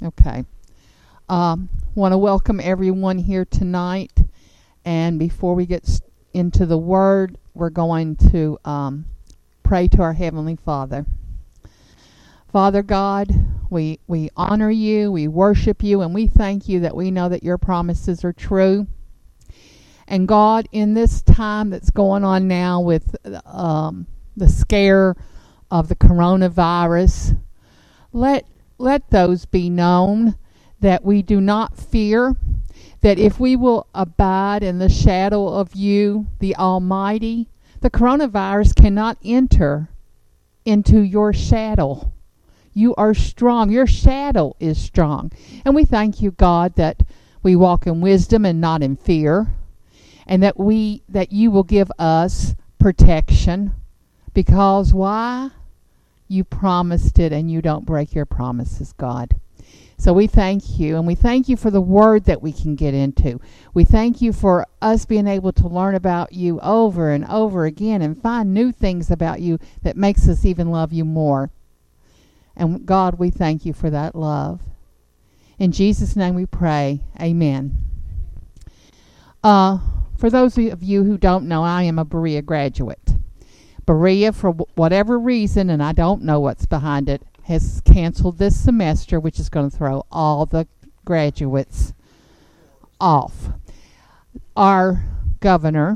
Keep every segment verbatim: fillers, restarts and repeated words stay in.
Okay. Um, want to welcome everyone here tonight. And before we get st- into the Word, we're going to um, pray to our Heavenly Father. Father God, we we honor you, we worship you, and we thank you that we know that your promises are true. And God, in this time that's going on now with um, the scare of the coronavirus, let let those be known that we do not fear, that if we will abide in the shadow of you, the Almighty, the coronavirus cannot enter into your shadow. You are strong. Your shadow is strong. And we thank you, God, that we walk in wisdom and not in fear, and that we that you will give us protection, because why? You promised it, and you don't break your promises, God. So we thank you, and we thank you for the Word that we can get into. We thank you for us being able to learn about you over and over again and find new things about you that makes us even love you more. And God, we thank you for that love. In Jesus' name we pray. Amen. Uh, for those of you who don't know, I am a Berea graduate. Berea, for whatever reason, and I don't know what's behind it, has canceled this semester, which is going to throw all the graduates off. Our governor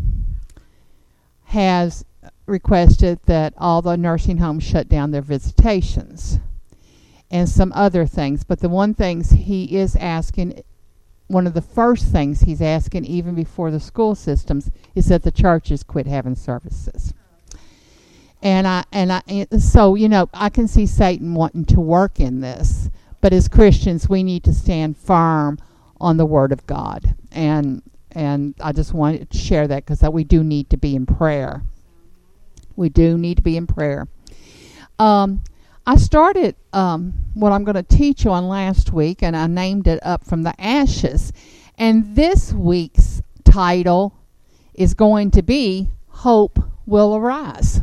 has requested that all the nursing homes shut down their visitations and some other things. But the one things he is asking, one of the first things he's asking even before the school systems, is that the churches quit having services. And I and I and so you know I can see Satan wanting to work in this, but as Christians we need to stand firm on the Word of God, and and I just wanted to share that because that we do need to be in prayer. We do need to be in prayer. Um, I started um, what I'm going to teach you on last week, and I named it Up from the Ashes, and this week's title is going to be Hope Will Arise.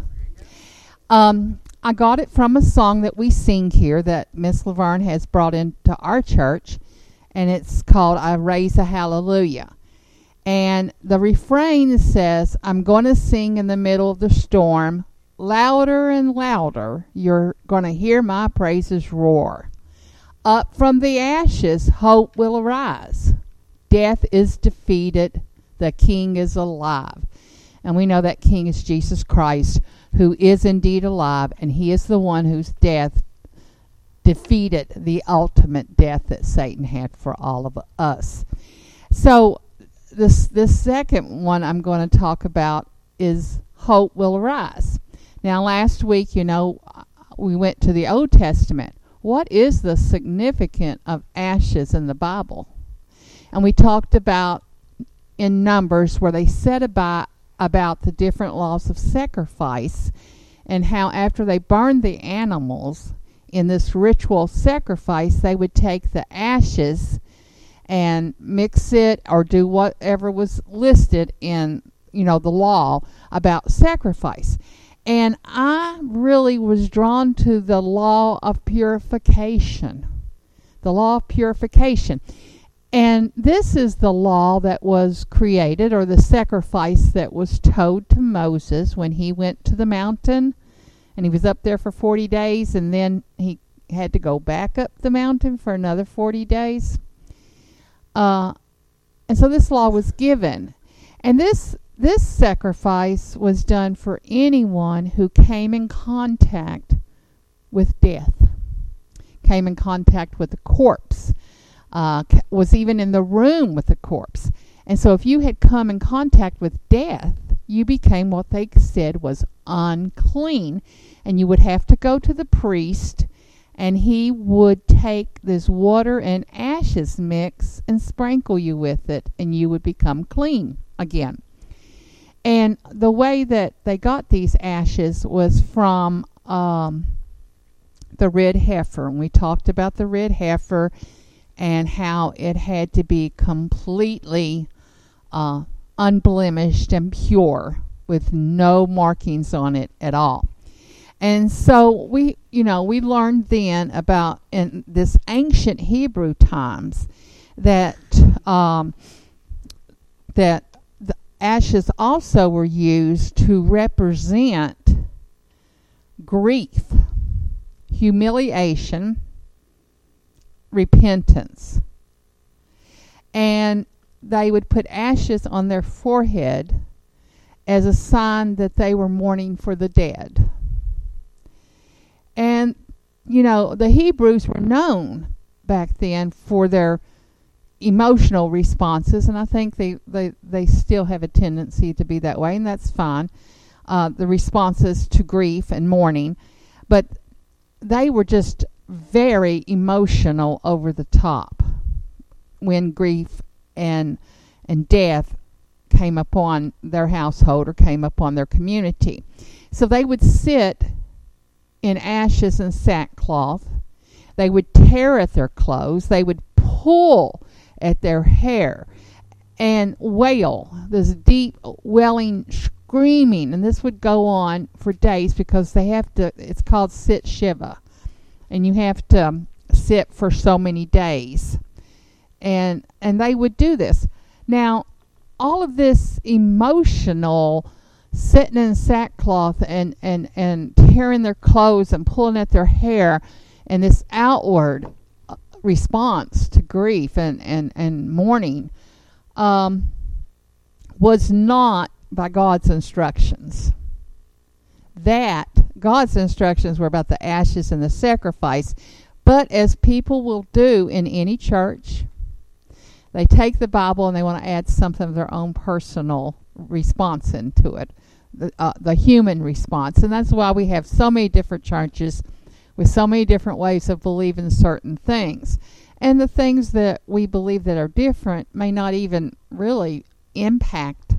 Um, I got it from a song that we sing here that Miss Laverne has brought into our church, and it's called I Raise a Hallelujah. And the refrain says, I'm going to sing in the middle of the storm, louder and louder, you're going to hear my praises roar. Up from the ashes, hope will arise. Death is defeated, the King is alive. And we know that King is Jesus Christ, who is indeed alive, and he is the one whose death defeated the ultimate death that Satan had for all of us. So this this second one I'm going to talk about is Hope Will Arise. Now, last week, you know, we went to the Old Testament. What is the significance of ashes in the Bible? And we talked about in Numbers where they said about about the different laws of sacrifice, and how after they burned the animals in this ritual sacrifice, they would take the ashes and mix it or do whatever was listed in, you know, the law about sacrifice. And I really was drawn to the law of purification. The law of purification. And this is the law that was created, or the sacrifice that was told to Moses when he went to the mountain. And he was up there for forty days, and then he had to go back up the mountain for another forty days. Uh, and so this law was given. And this this sacrifice was done for anyone who came in contact with death, came in contact with the corpse. Uh, was even in the room with the corpse. And so if you had come in contact with death, you became what they said was unclean. And you would have to go to the priest, and he would take this water and ashes mix and sprinkle you with it, and you would become clean again. And the way that they got these ashes was from um, the red heifer. And we talked about the red heifer and how it had to be completely uh, unblemished and pure with no markings on it at all. And so we, you know, we learned then about in this ancient Hebrew times that um, that the ashes also were used to represent grief, humiliation, repentance. And they would put ashes on their forehead as a sign that they were mourning for the dead. And, you know, the Hebrews were known back then for their emotional responses, and I think they, they, they still have a tendency to be that way, and that's fine, uh, the responses to grief and mourning. But they were just very emotional over the top when grief and and death came upon their household or came upon their community. So they would sit in ashes and sackcloth. They would tear at their clothes. They would pull at their hair and wail, this deep wailing, screaming. And this would go on for days because they have to, it's called sit shiva. And you have to sit for so many days. And and they would do this. Now, all of this emotional sitting in sackcloth and, and, and tearing their clothes and pulling at their hair and this outward response to grief and, and, and mourning um, was not by God's instructions. That, God's instructions were about the ashes and the sacrifice. But as people will do in any church, they take the Bible and they want to add something of their own personal response into it, the, uh, the human response. And that's why we have so many different churches with so many different ways of believing certain things. And the things that we believe that are different may not even really impact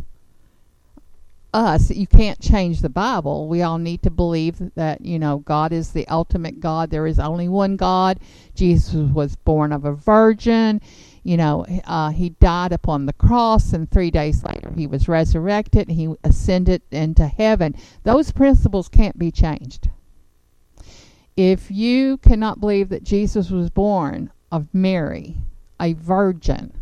us. You can't change the Bible. We all need to believe that, you know, God is the ultimate God. There is only one God. Jesus was born of a virgin. You know, uh, he died upon the cross, and three days later he was resurrected. And he ascended into heaven. Those principles can't be changed. If you cannot believe that Jesus was born of Mary, a virgin,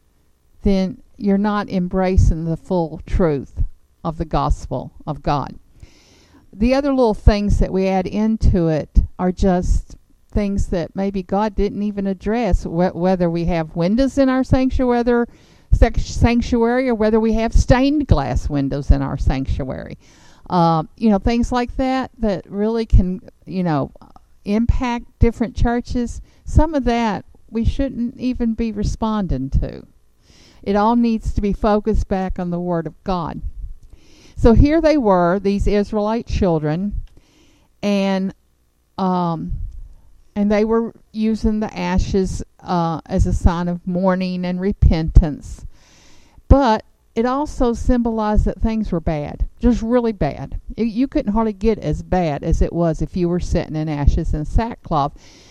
then you're not embracing the full truth of the gospel of God. The other little things that we add into it are just things that maybe God didn't even address, wh- whether we have windows in our sanctuary, sanctuary or whether we have stained glass windows in our sanctuary. Uh, you know, things like that that really can, you know, impact different churches. Some of that we shouldn't even be responding to. It all needs to be focused back on the Word of God. So here they were, these Israelite children, and um, and they were using the ashes uh, as a sign of mourning and repentance. But it also symbolized that things were bad, just really bad. You, you couldn't hardly get as bad as it was if you were sitting in ashes and sackcloth.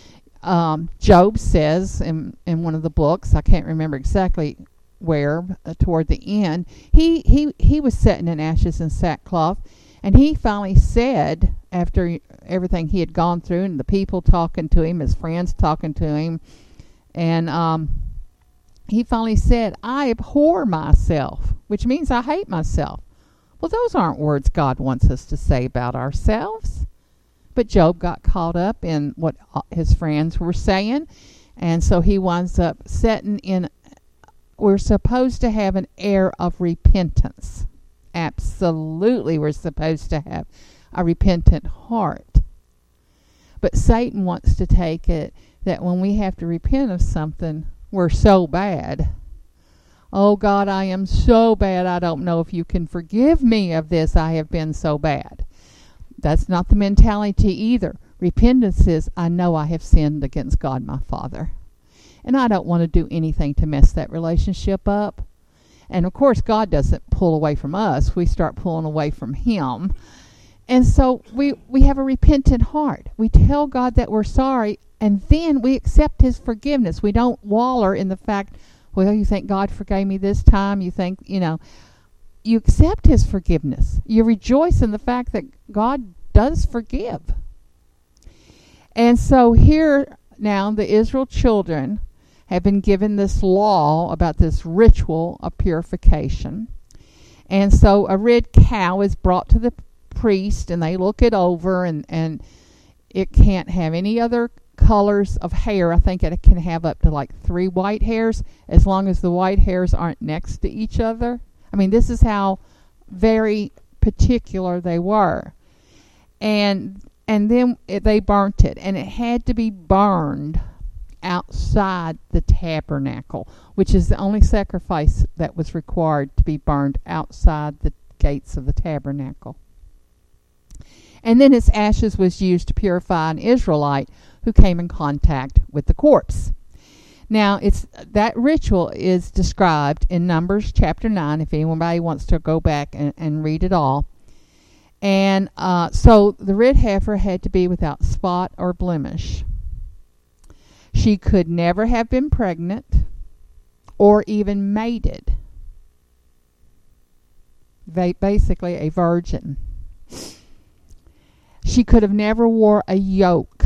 Um, Job says in, in one of the books, I can't remember exactly where, uh, toward the end, he, he, he was sitting in ashes and sackcloth, and he finally said, after everything he had gone through and the people talking to him, his friends talking to him, and um, he finally said, I abhor myself, which means I hate myself. Well, those aren't words God wants us to say about ourselves. But Job got caught up in what his friends were saying, and so he winds up sitting in, we're supposed to have an air of repentance. Absolutely, we're supposed to have a repentant heart. But Satan wants to take it that when we have to repent of something, we're so bad. Oh God, I am so bad. I don't know if you can forgive me of this. I have been so bad. That's not the mentality either. Repentance is, I know I have sinned against God my Father, and I don't want to do anything to mess that relationship up. And of course, God doesn't pull away from us. We start pulling away from Him. And so we, we have a repentant heart. We tell God that we're sorry, and then we accept His forgiveness. We don't waller in the fact, well, you think God forgave me this time? You think, you know, you accept His forgiveness. You rejoice in the fact that God does forgive. And so here now the Israel children have been given this law about this ritual of purification. And so a red cow is brought to the priest, and they look it over, and, and it can't have any other colors of hair. I think it can have up to like three white hairs, as long as the white hairs aren't next to each other. I mean, this is how very particular they were. And and then it, they burnt it, and it had to be burned outside the tabernacle, which is the only sacrifice that was required to be burned outside the gates of the tabernacle. And then its ashes was used to purify an Israelite who came in contact with the corpse. Now, it's that ritual is described in Numbers chapter nine, if anybody wants to go back and, and read it all. And uh, so the red heifer had to be without spot or blemish. She could never have been pregnant or even mated. Ba- basically a virgin. She could have never wore a yoke.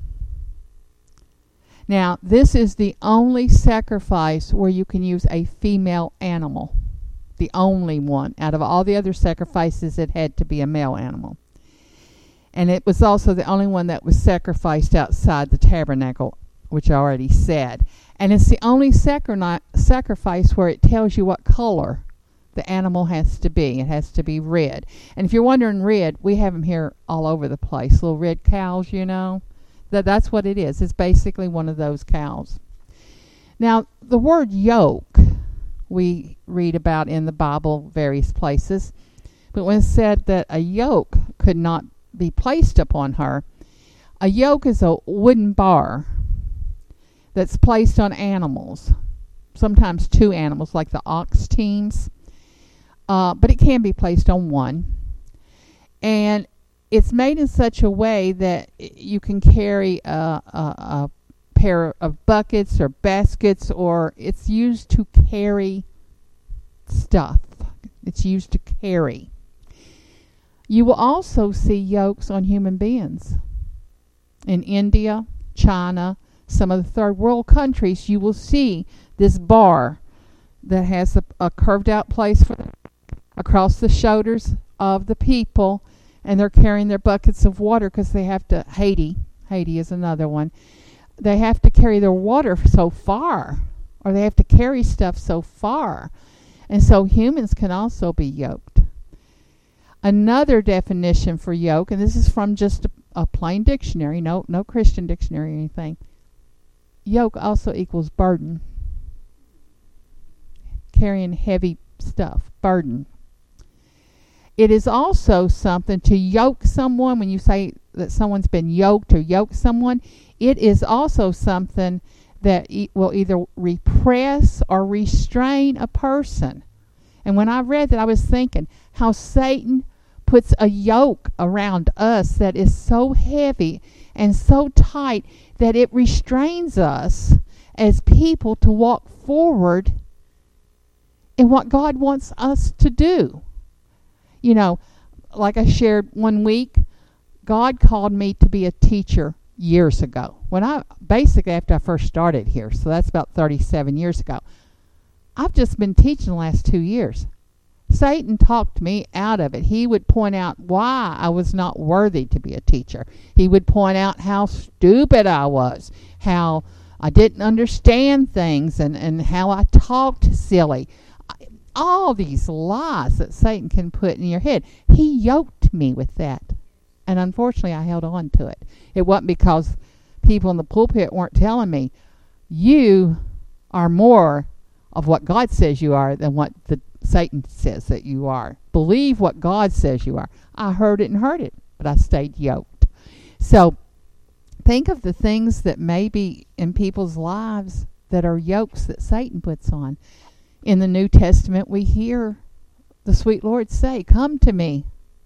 Now, this is the only sacrifice where you can use a female animal. The only one. Out of all the other sacrifices, it had to be a male animal. And it was also the only one that was sacrificed outside the tabernacle, which I already said. And it's the only sacri- sacrifice where it tells you what color the animal has to be. It has to be red. And if you're wondering red, we have them here all over the place. Little red cows, you know. That That's what it is. It's basically one of those cows. Now, the word yoke we read about in the Bible various places. But when it said that a yoke could not be placed upon her, a yoke is a wooden bar that's placed on animals, sometimes two animals, like the ox teams, uh, but it can be placed on one. And it's made in such a way that you can carry a, a, a pair of buckets or baskets, or it's used to carry stuff. It's used to carry. You will also see yokes on human beings. In India, China, some of the third world countries, you will see this bar that has a, a curved out place for them, across the shoulders of the people, and they're carrying their buckets of water because they have to, Haiti, Haiti is another one, they have to carry their water so far, or they have to carry stuff so far. And so humans can also be yoked. Another definition for yoke, and this is from just a, a plain dictionary, no, no Christian dictionary or anything. Yoke also equals burden. Carrying heavy stuff, burden. It is also something to yoke someone. When you say that someone's been yoked or yoke someone, it is also something that e- will either repress or restrain a person. And when I read that, I was thinking how Satan puts a yoke around us that is so heavy and so tight that it restrains us as people to walk forward in what God wants us to do. You know, like I shared one week, God called me to be a teacher years ago. When I, basically after I first started here, so that's about thirty-seven years ago. I've just been teaching the last two years. Satan talked me out of it. He would point out why I was not worthy to be a teacher. He would point out how stupid I was, how I didn't understand things, and, and how I talked silly. All these lies that Satan can put in your head. He yoked me with that. And unfortunately, I held on to it. It wasn't because people in the pulpit weren't telling me, you are more of what God says you are than what the Satan says that you are. Believe what God says you are. I heard it and heard it, but I stayed yoked. So think of the things that may be in people's lives that are yokes that Satan puts on. In the New Testament, we hear the sweet Lord say, "Come to me.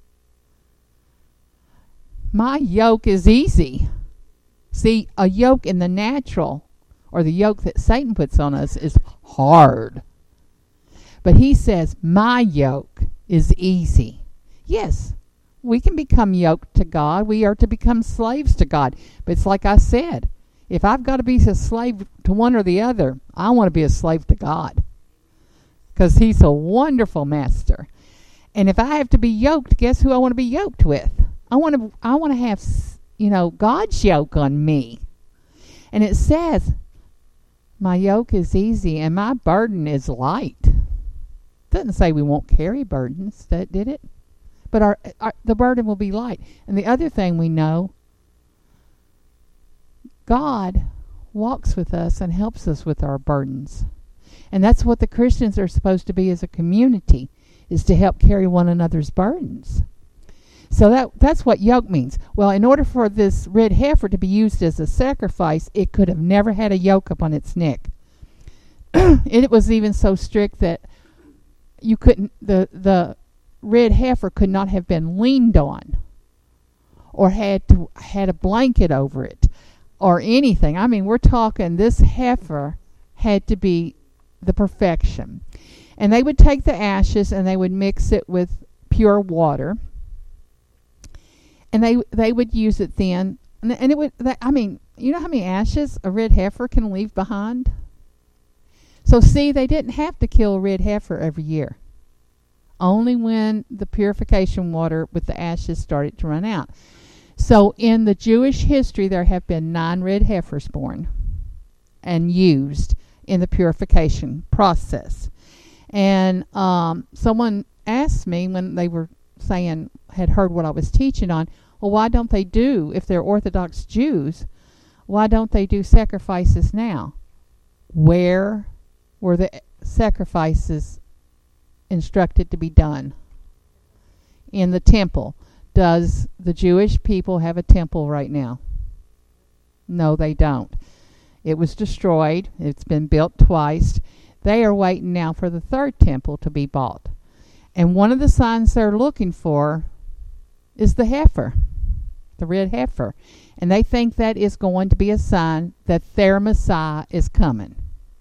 My yoke is easy." See, a yoke in the natural, or the yoke that Satan puts on us, is hard. But he says, my yoke is easy. Yes, We can become yoked to God. We are to become slaves to God. But it's like I said, if I've got to be a slave to one or the other, I want to be a slave to God, because he's a wonderful master. And if I have to be yoked, guess who I want to be yoked with? I want to I want to have, you know, God's yoke on me. And it says, my yoke is easy and my burden is light. It doesn't say we won't carry burdens, did it? But our, our the burden will be light. And the other thing we know, God walks with us and helps us with our burdens. And that's what the Christians are supposed to be as a community, is to help carry one another's burdens. So that that's what yoke means. Well, in order for this red heifer to be used as a sacrifice, it could have never had a yoke upon its neck. It was even so strict that you couldn't the the red heifer could not have been leaned on, or had to had a blanket over it, or anything. I mean, we're talking this heifer had to be the perfection. And they would take the ashes and they would mix it with pure water. And they they would use it then. And, and it would, that, I mean, you know how many ashes a red heifer can leave behind? So see, they didn't have to kill a red heifer every year. Only when the purification water with the ashes started to run out. So in the Jewish history, there have been nine red heifers born and used in the purification process. And um, someone asked me when they were saying, had heard what I was teaching on, well, why don't they do, if they're Orthodox Jews, why don't they do sacrifices now? Where were the sacrifices instructed to be done? In the temple. Does the Jewish people have a temple right now? No, they don't. It was destroyed. It's been built twice. They are waiting now for the third temple to be bought. And one of the signs they're looking for is the heifer, the red heifer. And they think that is going to be a sign that their Messiah is coming.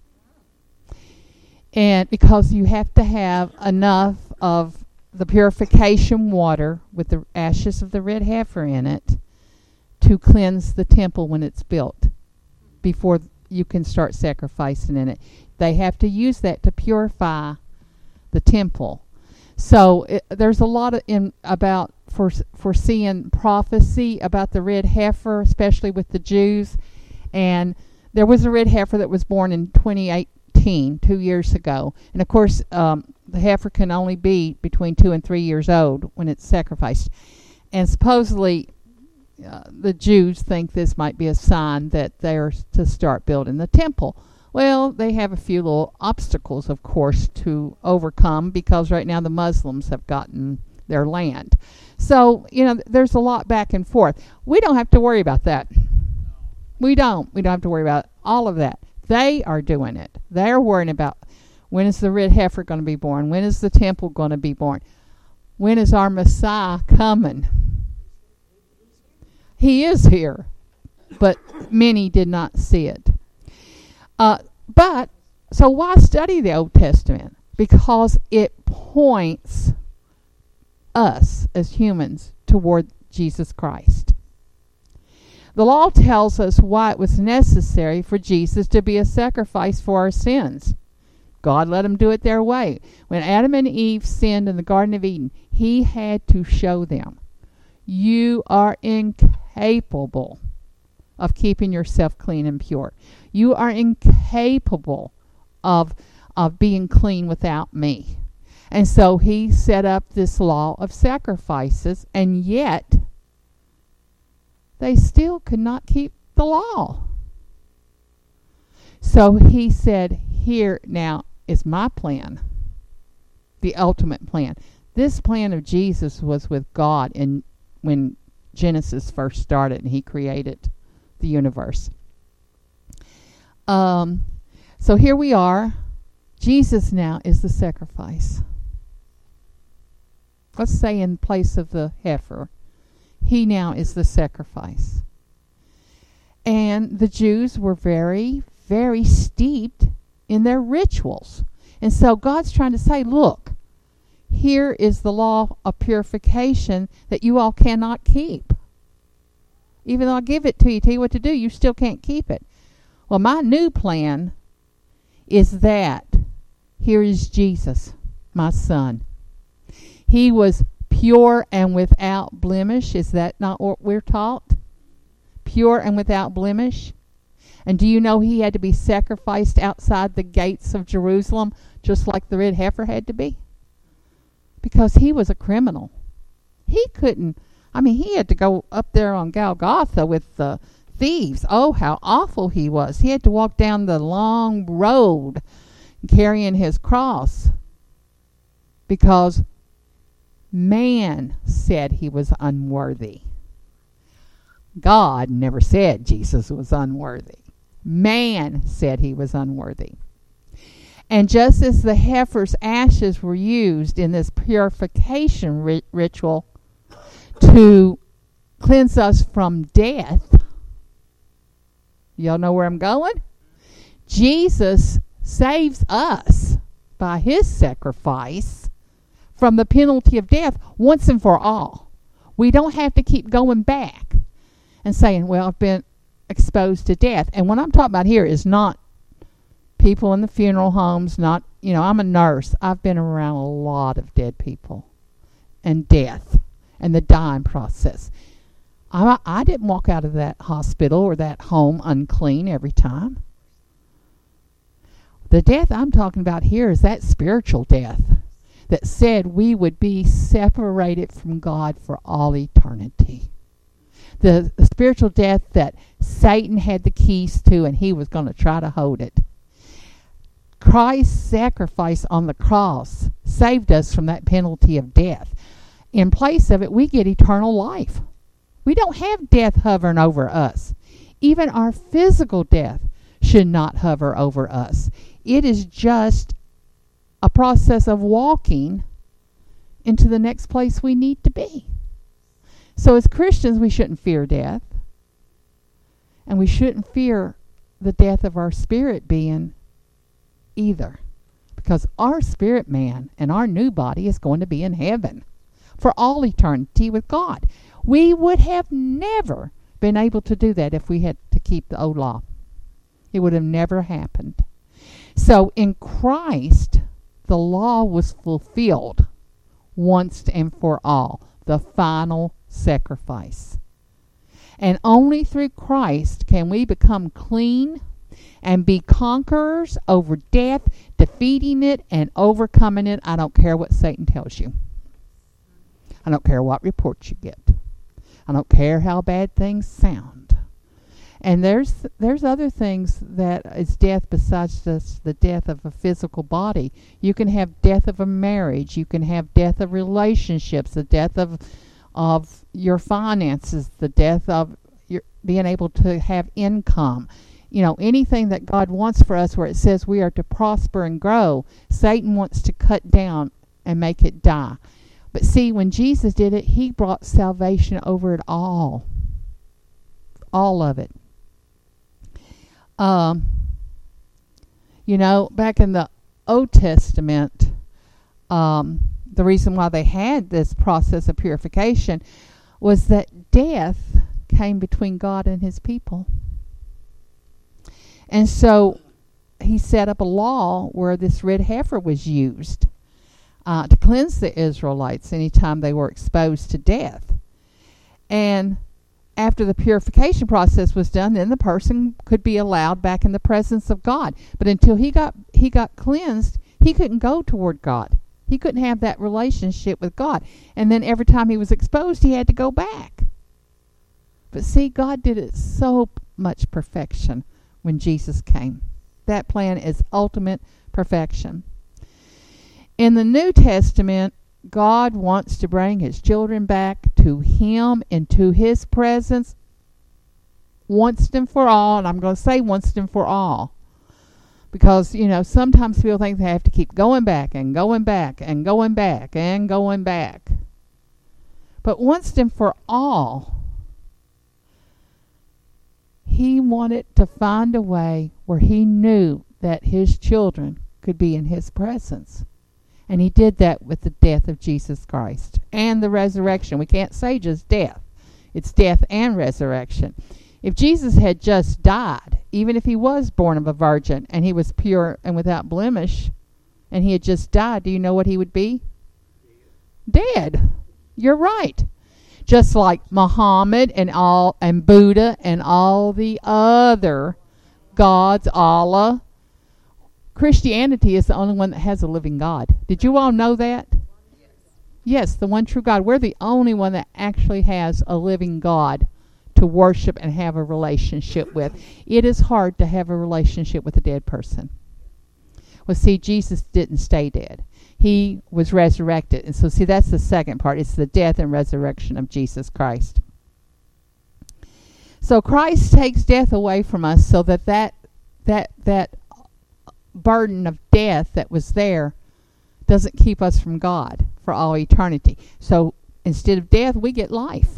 And because you have to have enough of the purification water with the ashes of the red heifer in it to cleanse the temple when it's built before you can start sacrificing in it. They have to use that to purify the temple. So it, there's a lot of in about for, foreseeing prophecy about the red heifer, especially with the Jews. And there was a red heifer that was born in twenty eighteen, two years ago. And of course, um, the heifer can only be between two and three years old when it's sacrificed. And supposedly, uh, the Jews think this might be a sign that they're to start building the temple. Well, they have a few little obstacles, of course, to overcome, because right now the Muslims have gotten their land. So, you know, there's a lot back and forth. We don't have to worry about that. We don't. We don't have to worry about all of that. They are doing it. They're worrying about, when is the red heifer going to be born? When is the temple going to be born? When is our Messiah coming? He is here, but many did not see it. Uh, but, so why study the Old Testament? Because it points us as humans toward Jesus Christ. The law tells us why it was necessary for Jesus to be a sacrifice for our sins. God let them do it their way. When Adam and Eve sinned in the Garden of Eden, he had to show them, you are incapable of keeping yourself clean and pure. You are incapable of, of being clean without me. And so he set up this law of sacrifices, and yet they still could not keep the law. So he said, here now is my plan, the ultimate plan. This plan of Jesus was with God in when Genesis first started and he created the universe. Um, so here we are. Jesus now is the sacrifice. Let's say in place of the heifer, he now is the sacrifice. And the Jews were very, very steeped in their rituals. And so God's trying to say, look, here is the law of purification that you all cannot keep. Even though I give it to you, tell you what to do, you still can't keep it. Well, my new plan is that here is Jesus, my son. He was pure and without blemish. Is that not what we're taught? Pure and without blemish. And do you know he had to be sacrificed outside the gates of Jerusalem just like the red heifer had to be? Because he was a criminal. He couldn't, I mean, he had to go up there on Golgotha with the thieves. Oh, how awful he was. He had to walk down the long road carrying his cross because man said he was unworthy. God never said Jesus was unworthy. Man said he was unworthy. And just as the heifer's ashes were used in this purification ri- ritual to cleanse us from death, y'all know where I'm going? Jesus saves us by his sacrifice from the penalty of death once and for all. We don't have to keep going back and saying, well, I've been exposed to death. And what I'm talking about here is not people in the funeral homes, not, you know, I'm a nurse. I've been around a lot of dead people and death and the dying process. I, I didn't walk out of that hospital or that home unclean every time. The death I'm talking about here is that spiritual death that said we would be separated from God for all eternity. The, the spiritual death that Satan had the keys to and he was going to try to hold it. Christ's sacrifice on the cross saved us from that penalty of death. In place of it, we get eternal life. We don't have death hovering over us. Even our physical death should not hover over us. It is just a process of walking into the next place we need to be. So as Christians, we shouldn't fear death. And we shouldn't fear the death of our spirit being either. Because our spirit man and our new body is going to be in heaven for all eternity with God. We would have never been able to do that if we had to keep the old law. It would have never happened. So in Christ, the law was fulfilled once and for all. The final sacrifice. And only through Christ can we become clean and be conquerors over death, defeating it and overcoming it. I don't care what Satan tells you. I don't care what reports you get. I don't care how bad things sound. And there's there's other things that is death besides just the death of a physical body. You can have death of a marriage. You can have death of relationships, the death of of your finances, the death of your being able to have income. You know, anything that God wants for us where it says we are to prosper and grow, Satan wants to cut down and make it die. But see, when Jesus did it, he brought salvation over it all. All of it. Um, you know, back in the Old Testament, um, the reason why they had this process of purification was that death came between God and his people. And so he set up a law where this red heifer was used uh, to cleanse the Israelites anytime they were exposed to death. And after the purification process was done, then the person could be allowed back in the presence of God. But until he got he got cleansed, he couldn't go toward God. He couldn't have that relationship with God. And then every time he was exposed, he had to go back. But see, God did it so much perfection when Jesus came. That plan is ultimate perfection. In the New Testament, God wants to bring his children back to him and to his presence once and for all. And I'm going to say once and for all. Because, you know, sometimes people think they have to keep going back and going back and going back and going back. But once and for all, he wanted to find a way where he knew that his children could be in his presence. And he did that with the death of Jesus Christ and the resurrection. We can't say just death. It's death and resurrection. If Jesus had just died, even if he was born of a virgin and he was pure and without blemish, and he had just died, do you know what he would be? Dead. You're right. Just like Muhammad and all and Buddha and all the other gods, Allah. Christianity is the only one that has a living God. Did you all know that? Yes. Yes, the one true God. We're the only one that actually has a living God to worship and have a relationship with. It is hard to have a relationship with a dead person. Well, see, Jesus didn't stay dead. He was resurrected. And so, see, that's the second part. It's the death and resurrection of Jesus Christ. So Christ takes death away from us so that that, that, that burden of death that was there doesn't keep us from God for all eternity. So instead of death, we get life.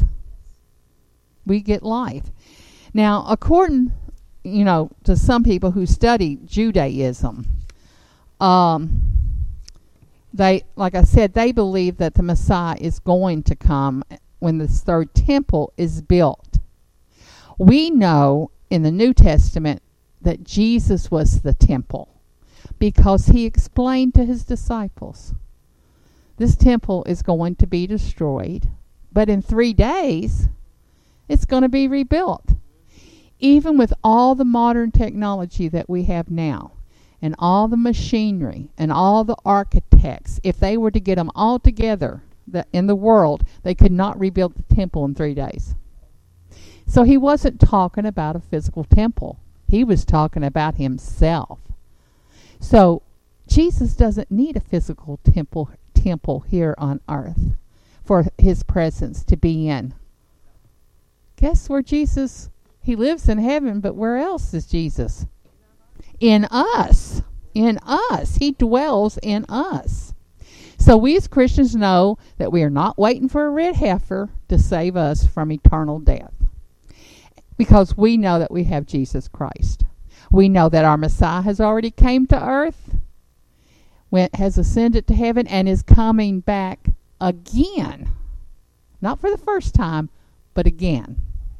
We get life. Now, according, you know, to some people who study Judaism, um, they, like I said, they believe that the Messiah is going to come when the third temple is built. We know in the New Testament that Jesus was the temple because he explained to his disciples, this temple is going to be destroyed, but in three days, it's going to be rebuilt. Even with all the modern technology that we have now, and all the machinery, and all the architects, if they were to get them all together that in the world, they could not rebuild the temple in three days. So he wasn't talking about a physical temple. He was talking about himself. So Jesus doesn't need a physical temple temple here on earth for his presence to be in. Guess where Jesus, he lives in heaven, but where else is Jesus? In us. In us. He dwells in us. So we as Christians know that we are not waiting for a red heifer to save us from eternal death. Because we know that we have Jesus Christ. We know that our Messiah has already came to earth, went, has ascended to heaven, and is coming back again. Not for the first time, but again.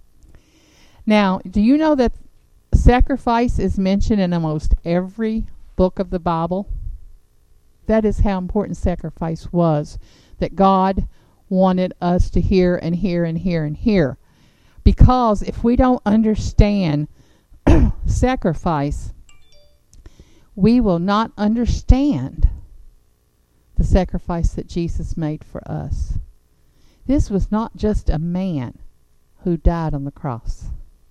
Now, do you know that sacrifice is mentioned in almost every book of the Bible? That is how important sacrifice was, that God wanted us to hear and hear and hear and hear. Because if we don't understand sacrifice, we will not understand the sacrifice that Jesus made for us. This was not just a man who died on the cross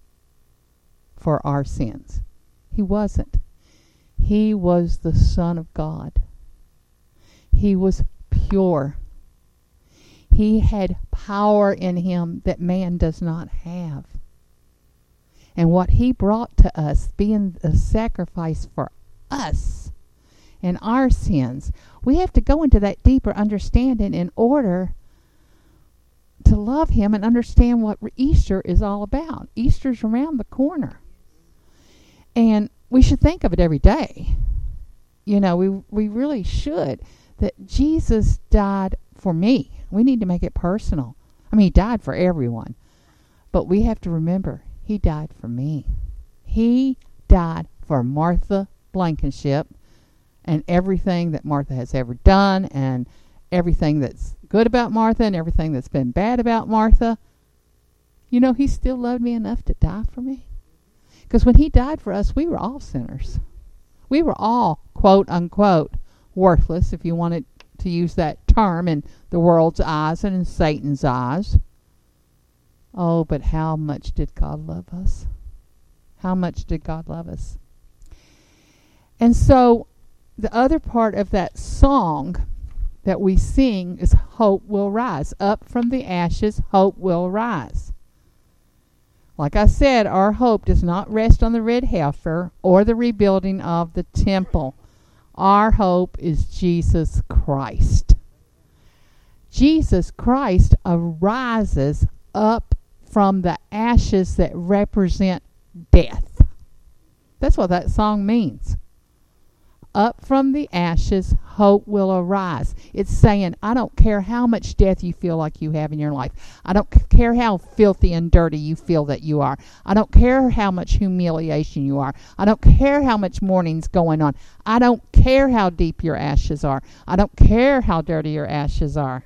for our sins. He wasn't. He was the Son of God. He was pure. He had power in him that man does not have. And what he brought to us, being a sacrifice for us and our sins, we have to go into that deeper understanding in order to love him and understand what Easter is all about. Easter's around the corner. And we should think of it every day. You know, we we really should. That Jesus died for me. We need to make it personal. I mean, he died for everyone. But we have to remember, he died for me. He died for Martha Blankenship and everything that Martha has ever done and everything that's good about Martha and everything that's been bad about Martha. You know, he still loved me enough to die for me. Because when he died for us, we were all sinners. We were all, quote unquote, worthless, if you wanted to use that term in the world's eyes and in Satan's eyes. Oh, but how much did God love us? How much did God love us? And so the other part of that song that we sing is hope will rise. Up from the ashes, hope will rise. Like I said, our hope does not rest on the red heifer or the rebuilding of the temple. Our hope is Jesus Christ. Jesus Christ arises up from the ashes that represent death. That's what that song means. up from the ashes, hope will arise. It's saying, I don't care how much death you feel like you have in your life. I don't care how filthy and dirty you feel that you are. I don't care how much humiliation you are. I don't care how much mourning's going on. I don't care how deep your ashes are. I don't care how dirty your ashes are.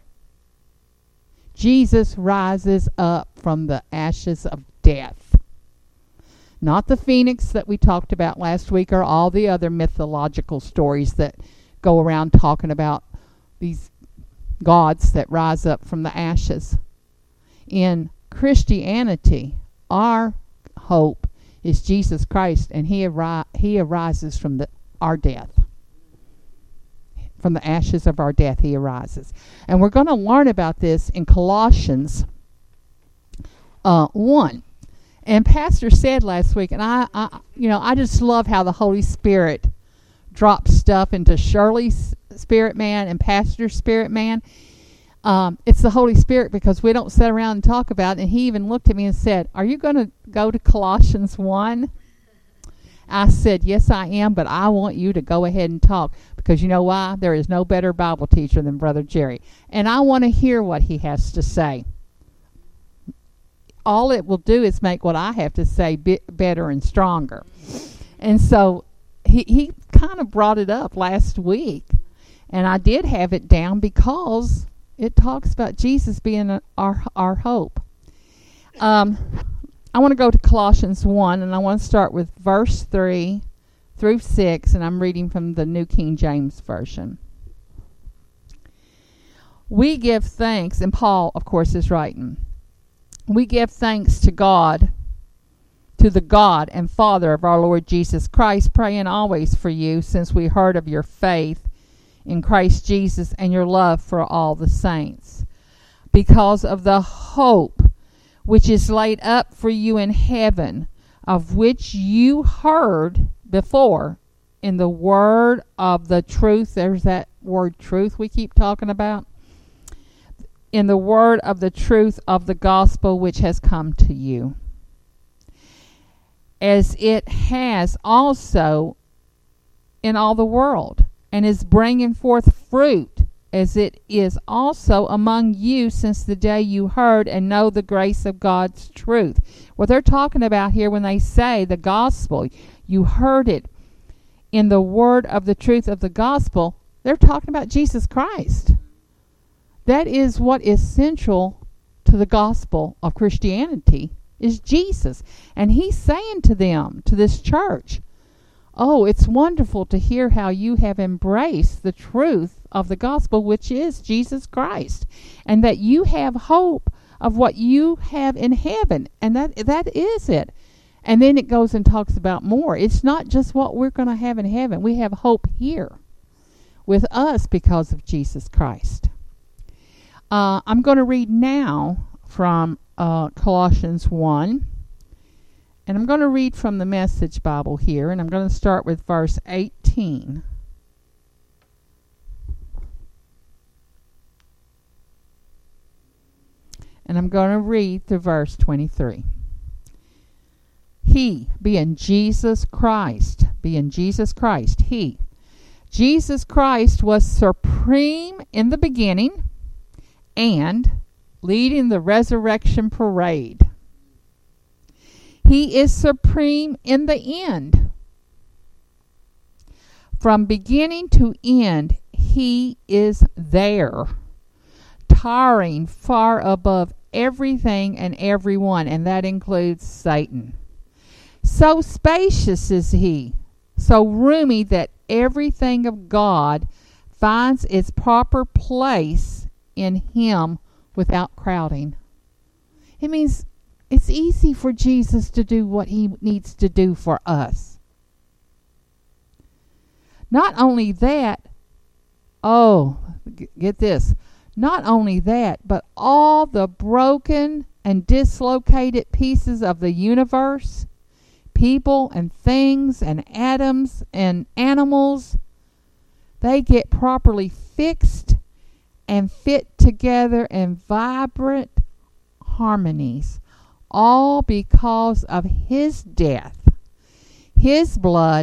Jesus rises up from the ashes of death. Not the phoenix that we talked about last week or all the other mythological stories that go around talking about these gods that rise up from the ashes. In Christianity, our hope is Jesus Christ, and he, ari- he arises from the, our death. From the ashes of our death, he arises. And we're going to learn about this in Colossians uh, one. And Pastor said last week, and I, I, you know, I just love how the Holy Spirit drops stuff into Shirley's spirit man and Pastor's spirit man. Um, it's the Holy Spirit because we don't sit around and talk about it. And he even looked at me and said, are you going to go to Colossians one? I said, yes, I am, but I want you to go ahead and talk because you know why? There is no better Bible teacher than Brother Jerry. And I want to hear what he has to say. All it will do is make what I have to say bit better and stronger. And so he, he kind of brought it up last week. And I did have it down because it talks about Jesus being a, our, our hope. Um, I want to go to Colossians one, and I want to start with verse three through six, and I'm reading from the New King James Version. We give thanks, and Paul, of course, is writing. We give thanks to God, to the God and Father of our Lord Jesus Christ, praying always for you, since we heard of your faith in Christ Jesus and your love for all the saints, because of the hope which is laid up for you in heaven, of which you heard before in the word of the truth. There's that word truth we keep talking about. In the word of the truth of the gospel which has come to you, as it has also in all the world, and is bringing forth fruit, as it is also among you since the day you heard and know the grace of God's truth. What they're talking about here when they say the gospel, you heard it in the word of the truth of the gospel, they're talking about Jesus Christ. That is what is central to the gospel of Christianity, is Jesus. And he's saying to them, to this church, oh, it's wonderful to hear how you have embraced the truth of the gospel, which is Jesus Christ, and that you have hope of what you have in heaven. And that that is it. And then it goes and talks about more. It's not just what we're going to have in heaven. We have hope here with us because of Jesus Christ. Uh, I'm going to read now from uh, Colossians one. And I'm going to read from the Message Bible here. And I'm going to start with verse eighteen. And I'm going to read through verse twenty-three. He, being Jesus Christ, being Jesus Christ, he, Jesus Christ was supreme in the beginning and leading the resurrection parade. He is supreme in the end. From beginning to end, he is there, towering far above everything and everyone, and that includes Satan. So spacious is he, so roomy that everything of God finds its proper place in him without crowding. It means it's easy for Jesus to do what he needs to do for us. Not only that, oh, get this, not only that, but all the broken and dislocated pieces of the universe, people and things and atoms and animals, they get properly fixed and fit together in vibrant harmonies, all because of his death. His blood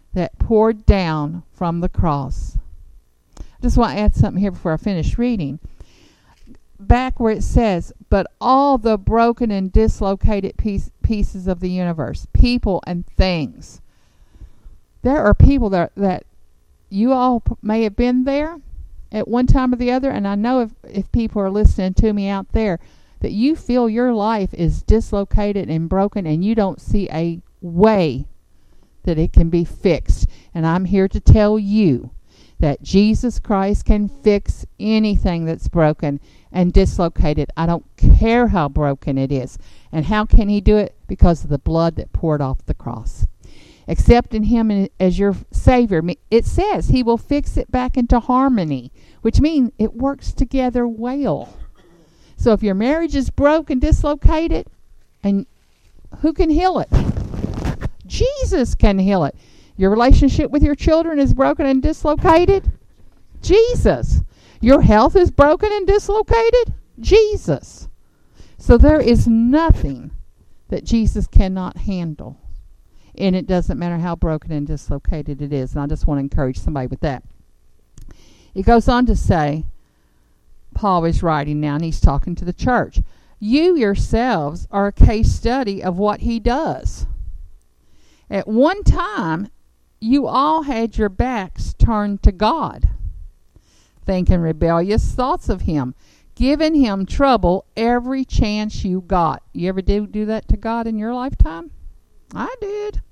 that poured down from the cross. I just want to add something here before I finish reading. Back where it says, but all the broken and dislocated piece, pieces of the universe, people and things. There are people that, that you all p- may have been there at one time or the other, and I know if, if people are listening to me out there, that you feel your life is dislocated and broken and you don't see a way that it can be fixed. And I'm here to tell you that Jesus Christ can fix anything that's broken and dislocated. I don't care how broken it is. And how can he do it? Because of the blood that poured off the cross. Accepting him as your Savior, it says he will fix it back into harmony, which means it works together well. So if your marriage is broken, dislocated, and who can heal it? Jesus can heal it. Your relationship with your children is broken and dislocated? Jesus. Your health is broken and dislocated? Jesus. So there is nothing that Jesus cannot handle. And it doesn't matter how broken and dislocated it is. And I just want to encourage somebody with that. It goes on to say, Paul is writing now and he's talking to the church. You yourselves are a case study of what he does. At one time, you all had your backs turned to God, thinking rebellious thoughts of him, giving him trouble every chance you got. You ever do, do that to God in your lifetime? I did.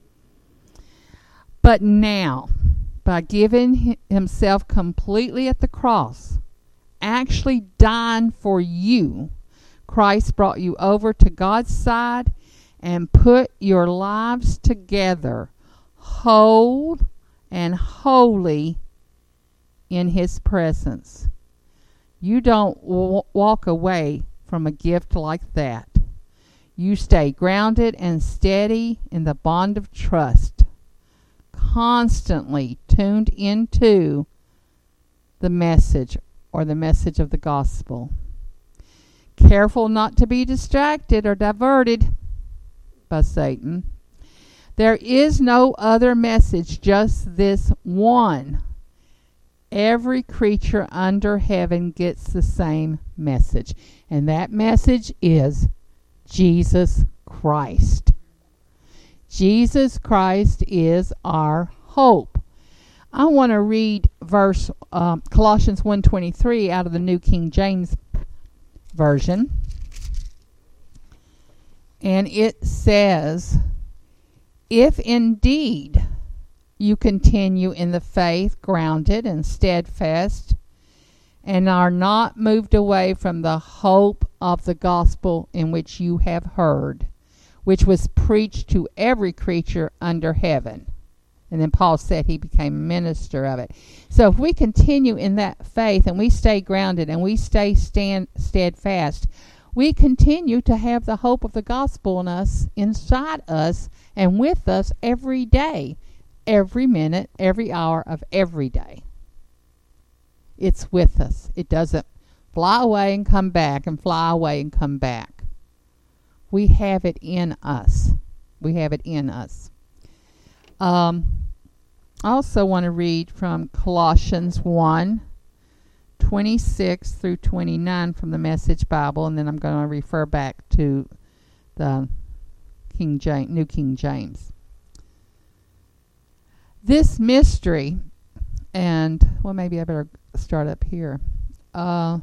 But now, by giving himself completely at the cross, actually dying for you, Christ brought you over to God's side and put your lives together whole and holy in his presence. You don't w- walk away from a gift like that. You stay grounded and steady in the bond of trust, constantly tuned into the message or the message of the gospel. Careful not to be distracted or diverted by Satan. There is no other message, just this one. Every creature under heaven gets the same message, and that message is Jesus Christ. Jesus Christ is our hope. I want to read verse um, Colossians one twenty-three out of the New King James Version. And it says, if indeed you continue in the faith, grounded and steadfast, and are not moved away from the hope of the gospel in which you have heard, which was preached to every creature under heaven. And then Paul said he became a minister of it. So if we continue in that faith and we stay grounded and we stay stand steadfast, we continue to have the hope of the gospel in us, inside us, and with us every day, every minute, every hour of every day. It's with us. It doesn't fly away and come back and fly away and come back. We have it in us. We have it in us. Um, I also want to read from Colossians one, twenty-six through twenty-nine from the Message Bible, and then I'm going to refer back to the King James, New King James. This mystery, and well, maybe I better start up here. Uh,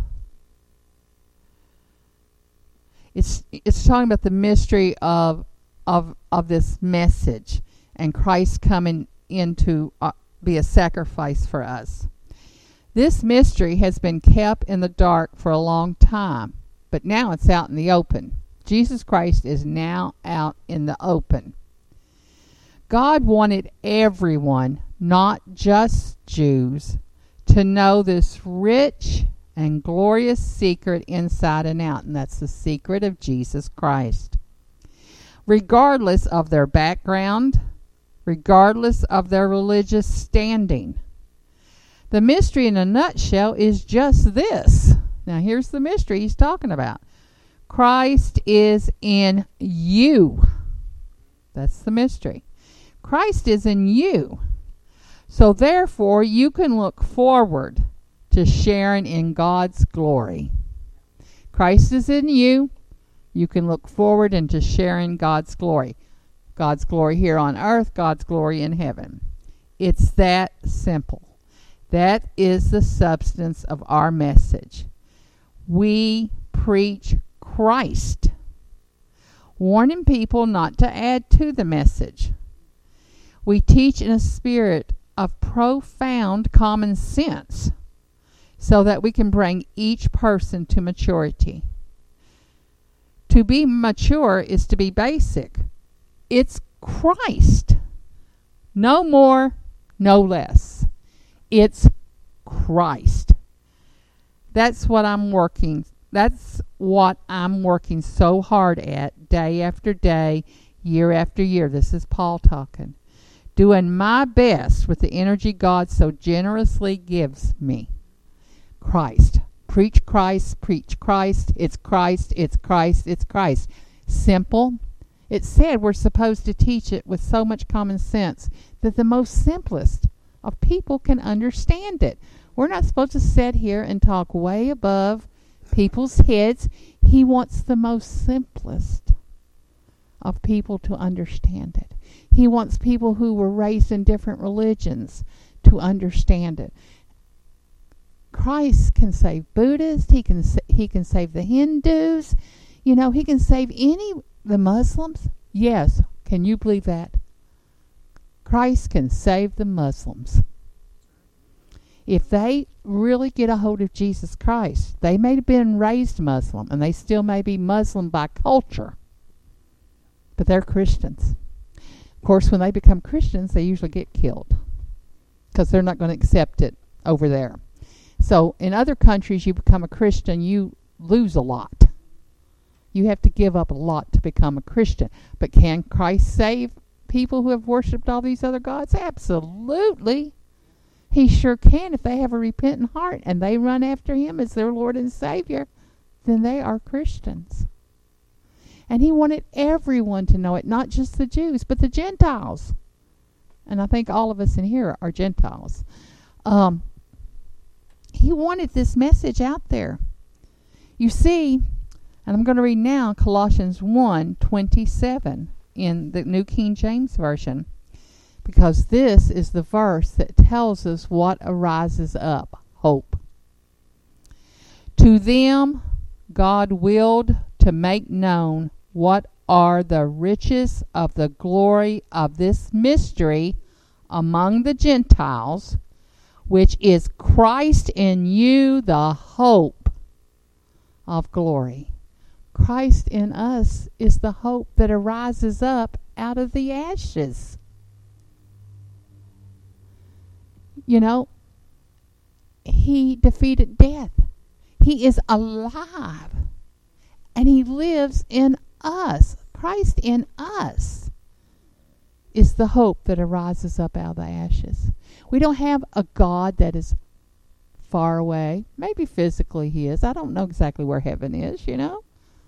it's it's talking about the mystery of of of this message and Christ coming in to uh, be a sacrifice for us. This mystery has been kept in the dark for a long time, but now it's out in the open. Jesus Christ is now out in the open. God wanted everyone, not just Jews, to know this rich and glorious secret inside and out, and that's the secret of Jesus Christ. Regardless of their background, regardless of their religious standing. The mystery in a nutshell is just this. Now here's the mystery he's talking about. Christ is in you. That's the mystery. Christ is in you. So therefore, you can look forward to sharing in God's glory. Christ is in you. You can look forward into sharing God's glory. God's glory here on earth, God's glory in heaven. It's that simple. That is the substance of our message. We preach Christ, warning people not to add to the message. We teach in a spirit of profound common sense so that we can bring each person to maturity. To be mature is to be basic. It's Christ. No more, no less. It's Christ. That's what I'm working. That's what I'm working so hard at day after day, year after year. This is Paul talking. Doing my best with the energy God so generously gives me. Christ. Preach Christ, preach Christ. It's Christ, it's Christ, it's Christ. Simple. It said we're supposed to teach it with so much common sense that the most simplest of people can understand it. We're not supposed to sit here and talk way above people's heads. He wants the most simplest of people to understand it. He wants people who were raised in different religions to understand it. Christ can save Buddhists. He can he can save the Hindus. You know, he can save any the Muslims. Yes, can you believe that? Christ can save the Muslims. If they really get a hold of Jesus Christ, they may have been raised Muslim, and they still may be Muslim by culture, but they're Christians. Of course, when they become Christians, they usually get killed because they're not going to accept it over there. So in other countries, you become a Christian, you lose a lot. You have to give up a lot to become a Christian. But can Christ save people who have worshipped all these other gods? Absolutely. He sure can. If they have a repentant heart and they run after him as their Lord and Savior, then they are Christians. And he wanted everyone to know it, not just the Jews, but the Gentiles. And I think all of us in here are Gentiles. Um, he wanted this message out there. You see, and I'm going to read now Colossians one twenty-seven in the New King James Version, because this is the verse that tells us what arises up, hope. To them God willed to make known what are the riches of the glory of this mystery among the Gentiles, which is Christ in you, the hope of glory. Christ in us is the hope that arises up out of the ashes. You know, he defeated death. He is alive. And he lives in us. Christ in us is the hope that arises up out of the ashes. We don't have a God that is far away. Maybe physically he is. I don't know exactly where heaven is, you know.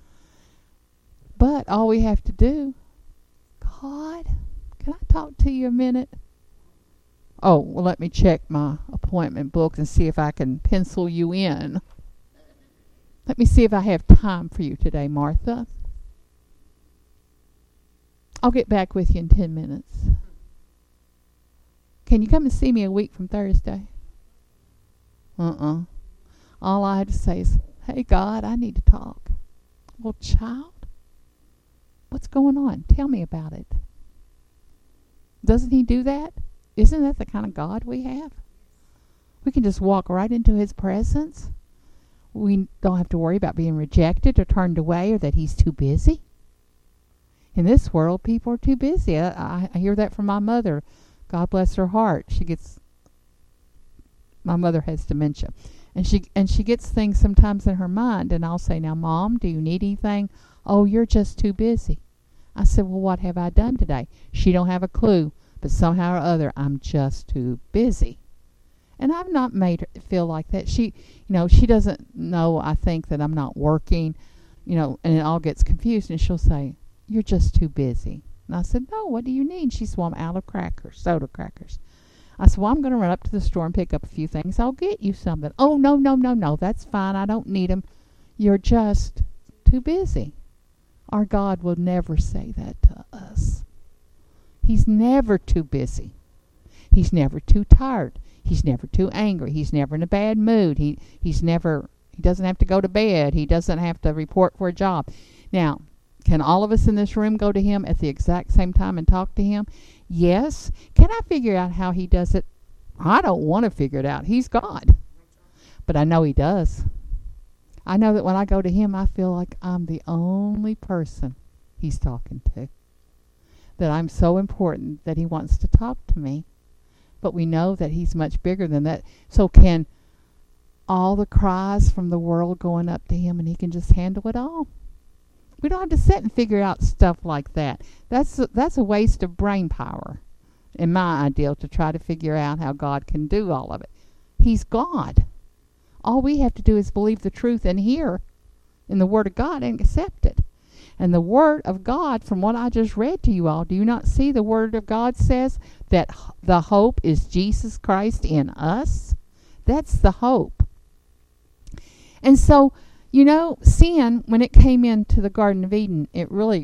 But all we have to do, God, can I talk to you a minute? Oh, well, let me check my appointment book and see if I can pencil you in. Let me see if I have time for you today, Martha. I'll get back with you in ten minutes. Can you come and see me a week from Thursday? Uh-uh. All I had to say is, hey, God, I need to talk. Well, child, what's going on? Tell me about it. Doesn't he do that? Isn't that the kind of God we have? We can just walk right into his presence. We don't have to worry about being rejected or turned away or that he's too busy. In this world, people are too busy. I, I hear that from my mother. God bless her heart. She gets, my mother has dementia. And she and she gets things sometimes in her mind. And I'll say, now, Mom, do you need anything? Oh, you're just too busy. I said, well, what have I done today? She don't have a clue. But somehow or other, I'm just too busy. And I've not made her feel like that. She, you know, she doesn't know, I think, that I'm not working, you know, and it all gets confused. And she'll say, you're just too busy. And I said, no, what do you need? She said, well, I'm out of crackers, soda crackers. I said, well, I'm going to run up to the store and pick up a few things. I'll get you something. Oh, no, no, no, no, that's fine. I don't need them. You're just too busy. Our God will never say that to us. He's never too busy. He's never too tired. He's never too angry. He's never in a bad mood. He he's never he doesn't have to go to bed. He doesn't have to report for a job. Now, can all of us in this room go to him at the exact same time and talk to him? Yes. Can I figure out how he does it? I don't want to figure it out. He's God. But I know he does. I know that when I go to him, I feel like I'm the only person he's talking to. That I'm so important that he wants to talk to me. But we know that he's much bigger than that. So can all the cries from the world going up to him and he can just handle it all? We don't have to sit and figure out stuff like that. That's a, that's a waste of brain power, in my ideal, to try to figure out how God can do all of it. He's God. All we have to do is believe the truth and hear in the Word of God and accept it. And the Word of God, from what I just read to you all, do you not see the Word of God says that the hope is Jesus Christ in us? That's the hope. And so, you know, sin, when it came into the Garden of Eden, it really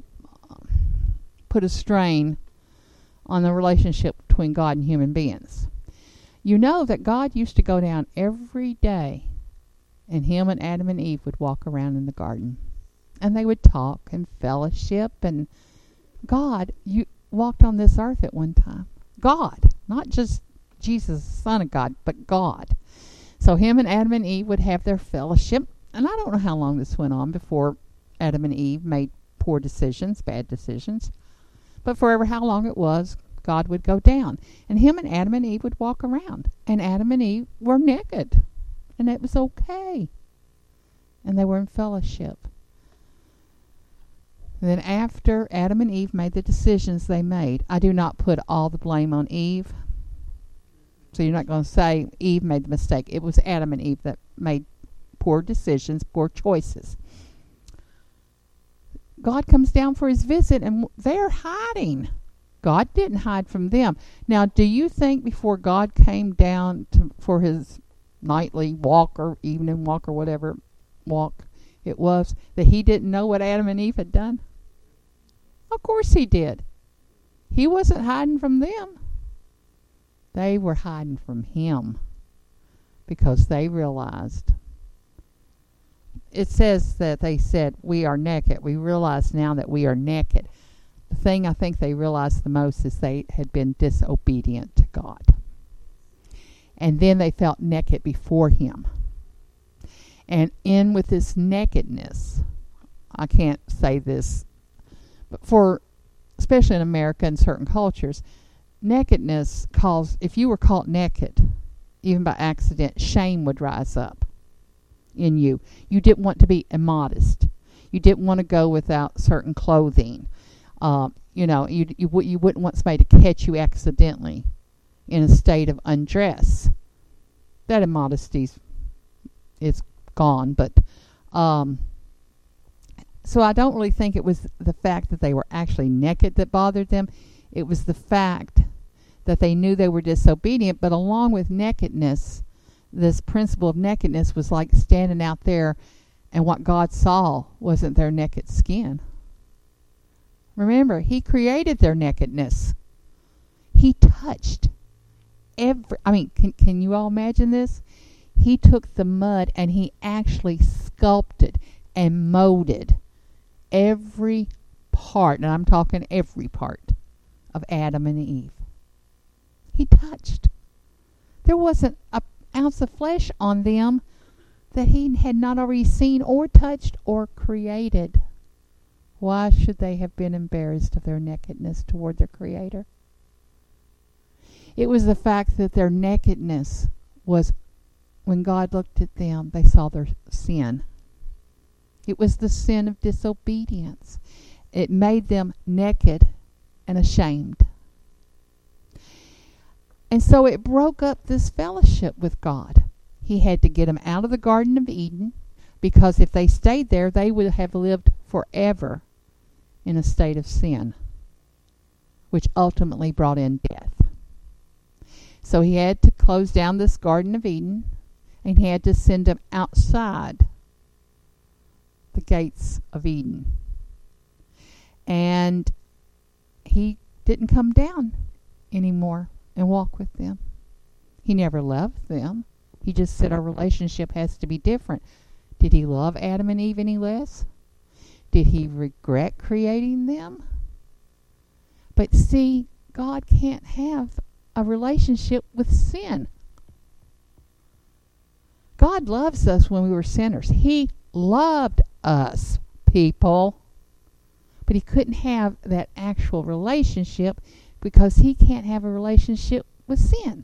put a strain on the relationship between God and human beings. You know that God used to go down every day, and him and Adam and Eve would walk around in the garden. And they would talk and fellowship, and God you walked on this earth at one time. God, not just Jesus, the Son of God, but God. So him and Adam and Eve would have their fellowship. And I don't know how long this went on before Adam and Eve made poor decisions, bad decisions. But forever how long it was, God would go down. And him and Adam and Eve would walk around. And Adam and Eve were naked. And it was okay. And they were in fellowship. And then after Adam and Eve made the decisions they made, I do not put all the blame on Eve. So you're not going to say Eve made the mistake. It was Adam and Eve that made poor decisions, poor choices. God comes down for his visit, and they're hiding. God didn't hide from them. Now, do you think before God came down to, for his nightly walk or evening walk or whatever walk it was, that he didn't know what Adam and Eve had done? Of course he did. He wasn't hiding from them. They were hiding from him because they realized. It says that they said, we are naked. We realize now that we are naked. The thing I think they realized the most is they had been disobedient to God. And then they felt naked before him. And in with this nakedness, I can't say this, but for, especially in America and certain cultures, nakedness calls, if you were caught naked, even by accident, shame would rise up in you. You didn't want to be immodest. You didn't want to go without certain clothing. Uh, you know, you, you, you wouldn't want somebody to catch you accidentally in a state of undress. That immodesty's is gone, but um, so I don't really think it was the fact that they were actually naked that bothered them. It was the fact that they knew they were disobedient, but along with nakedness, this principle of nakedness was like standing out there, and what God saw wasn't their naked skin. Remember, he created their nakedness. He touched every, I mean, can, can you all imagine this? He took the mud and he actually sculpted and molded every part, and I'm talking every part, of Adam and Eve. He touched. There wasn't an ounce of flesh on them that he had not already seen or touched or created. Why should they have been embarrassed of their nakedness toward their Creator? It was the fact that their nakedness was, when God looked at them, they saw their sin. It was the sin of disobedience. It made them naked and ashamed. And so it broke up this fellowship with God. He had to get them out of the Garden of Eden, because if they stayed there, they would have lived forever in a state of sin. which ultimately brought in death. So he had to close down this Garden of Eden, and he had to send them outside the gates of Eden. And he didn't come down anymore and walk with them. He never loved them. He just said our relationship has to be different. Did he love Adam and Eve any less? Did he regret creating them? But see, God can't have a relationship with sin. God loves us when we were sinners. He loved us, people. But he couldn't have that actual relationship because he can't have a relationship with sin.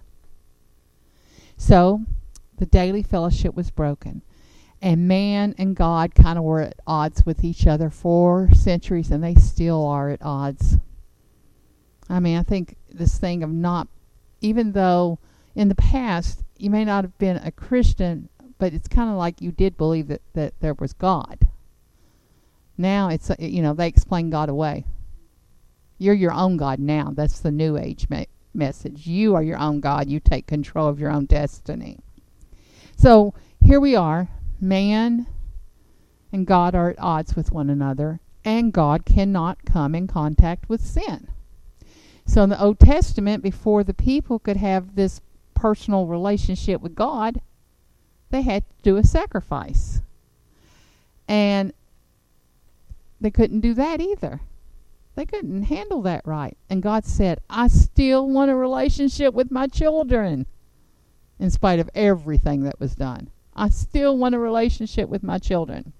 So the daily fellowship was broken. And man and God kind of were at odds with each other for centuries, and they still are at odds. I mean, I think this thing of not, even though in the past you may not have been a Christian, but it's kind of like you did believe that, that there was God. Now it's, you know, they explain God away. You're your own God now. That's the New Age me- message. You are your own God. You take control of your own destiny. So here we are. Man and God are at odds with one another, and God cannot come in contact with sin. So in the Old Testament, before the people could have this personal relationship with God, they had to do a sacrifice. And they couldn't do that either. They couldn't handle that right. And God said, I still want a relationship with my children, in spite of everything that was done. I still want a relationship with my children.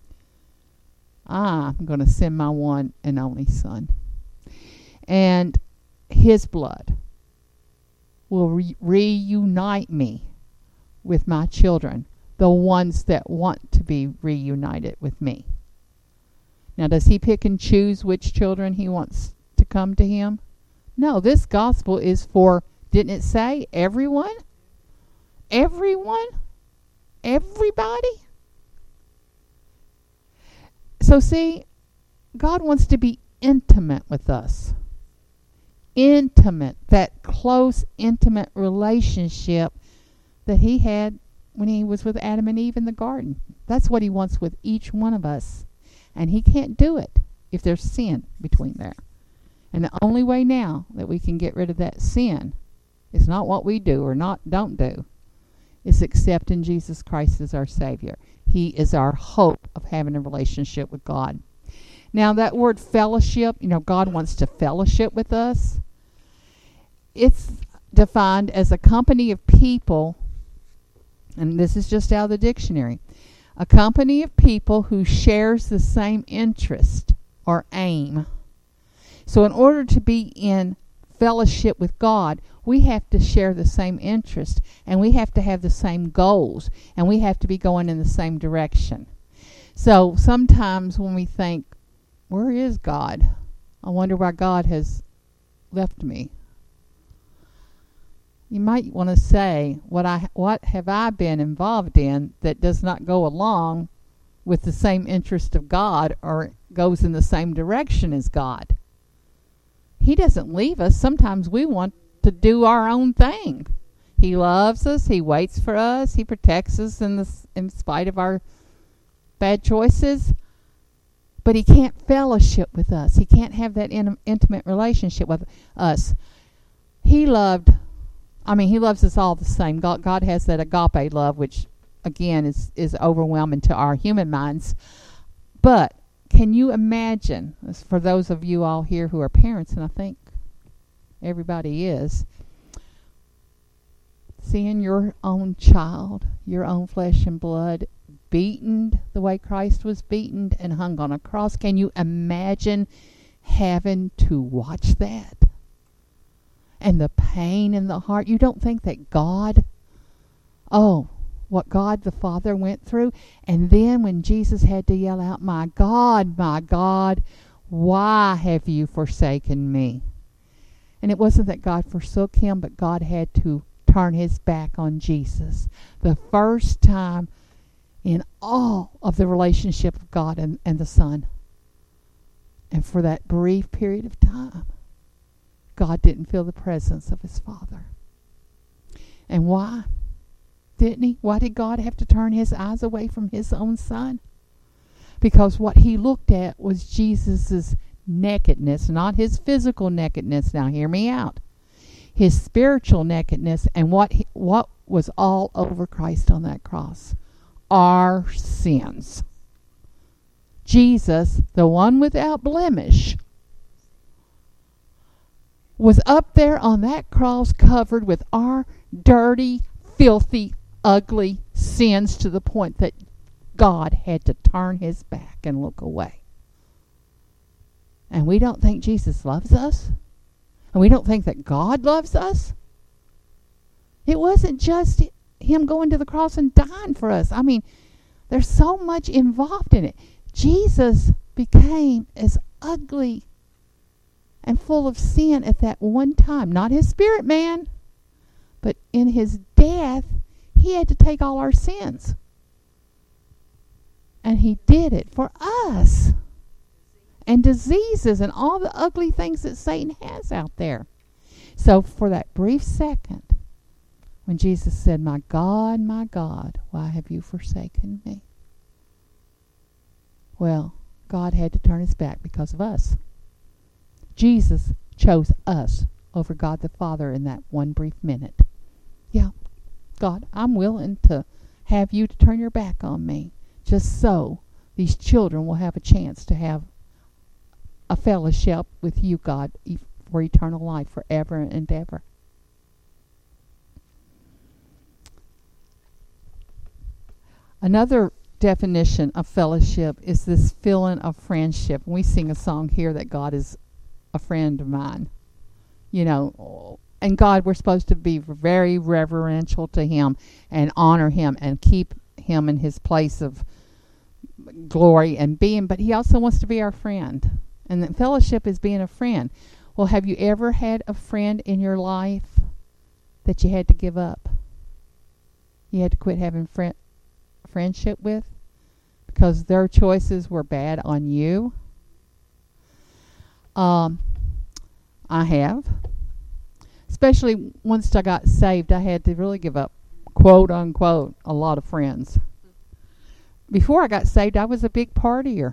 I'm going to send my one and only son. And his blood will re- reunite me with my children, the ones that want to be reunited with me. Now, does he pick and choose which children he wants to come to him? No, this gospel is for, didn't it say, everyone? Everyone? Everybody? So see, God wants to be intimate with us. Intimate, that close, intimate relationship that he had when he was with Adam and Eve in the garden. That's what he wants with each one of us. And he can't do it if there's sin between there. And the only way now that we can get rid of that sin is not what we do or not don't do. It's accepting Jesus Christ as our Savior. He is our hope of having a relationship with God. Now that word fellowship, you know, God wants to fellowship with us. It's defined as a company of people, and this is just out of the dictionary, a company of people who shares the same interest or aim. So in order to be in fellowship with God, we have to share the same interest, and we have to have the same goals, and we have to be going in the same direction. So sometimes when we think, where is God? I wonder why God has left me. You might want to say, what I what have I been involved in that does not go along with the same interest of God or goes in the same direction as God? He doesn't leave us. Sometimes we want to do our own thing. He loves us. He waits for us. He protects us in, the, in spite of our bad choices. But he can't fellowship with us. He can't have that in, intimate relationship with us. He loved I mean, he loves us all the same. God, God has that agape love, which, again, is, is overwhelming to our human minds. But can you imagine, for those of you all here who are parents, and I think everybody is, seeing your own child, your own flesh and blood, beaten the way Christ was beaten and hung on a cross? Can you imagine having to watch that? And the pain in the heart. You don't think that God, oh, what God the Father went through. And then when Jesus had to yell out, my God, my God, why have you forsaken me? And it wasn't that God forsook him, but God had to turn his back on Jesus. The first time in all of the relationship of God and, and the Son. And for that brief period of time. God didn't feel the presence of his Father. And why didn't he? Why did God have to turn his eyes away from his own Son? Because what he looked at was Jesus' nakedness, not his physical nakedness. Now hear me out. His spiritual nakedness, and what he, what was all over Christ on that cross? Our sins. Jesus, the one without blemish, was up there on that cross covered with our dirty, filthy, ugly sins, to the point that God had to turn his back and look away. And we don't think Jesus loves us? And we don't think that God loves us? It wasn't just him going to the cross and dying for us. I mean, there's so much involved in it. Jesus became as ugly and full of sin at that one time. Not his spirit man, but in his death, he had to take all our sins. And he did it for us. And diseases and all the ugly things that Satan has out there. So for that brief second, when Jesus said, "My God, my God, why have you forsaken me?" Well, God had to turn his back because of us. Jesus chose us over God the Father in that one brief minute. Yeah, God, I'm willing to have you to turn your back on me, just so these children will have a chance to have a fellowship with you, God, for eternal life, forever and ever. Another definition of fellowship is this feeling of friendship. We sing a song here that God is a friend of mine. You know, and God, we're supposed to be very reverential to him and honor him and keep him in his place of glory and being, but he also wants to be our friend. And that fellowship is being a friend. Well, have you ever had a friend in your life that you had to give up? You had to quit having friend friendship with because their choices were bad on you? Um, I have. Especially once I got saved, I had to really give up, quote unquote, a lot of friends. Before I got saved, I was a big partier.